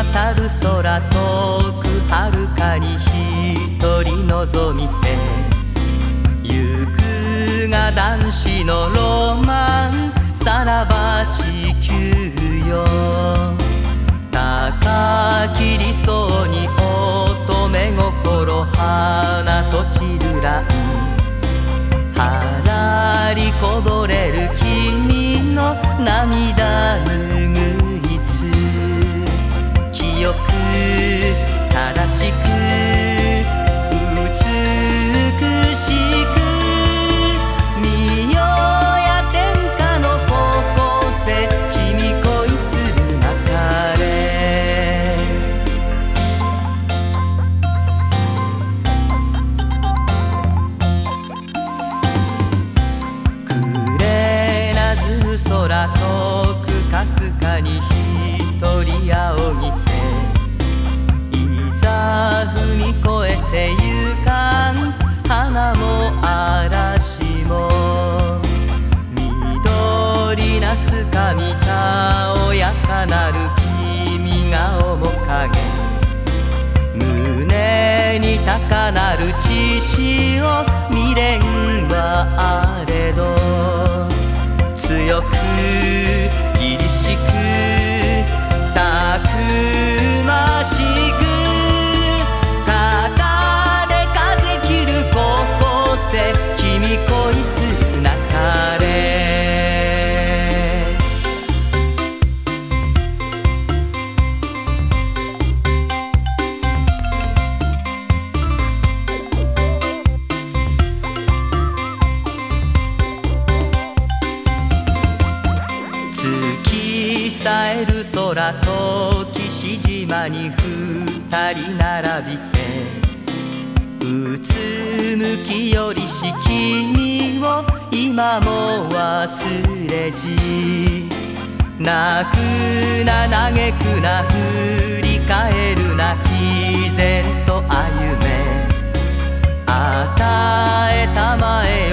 渡る空遠く遥かに一人望みて行くが男子のロマンさらば地球よ。高き理想に乙女心花と散るらんはらりこぼれる君の涙ぬぐいつ清く正しく美しく見よや天下の高校生君恋するなかれ。暮れなずむ空遠くかすかに一人仰ぎていざ踏み越えてゆかん花も嵐も緑なすかみたおやかなる君が面影胸に高鳴る血潮未練はあれど強く凛々しくたくましく肩で風切る高校生君恋するなかれ。月さえる空と岸島に二人並びてうつむきよりし君を今も忘れじ泣くな嘆くな振り返るな毅然と歩め与えたまえ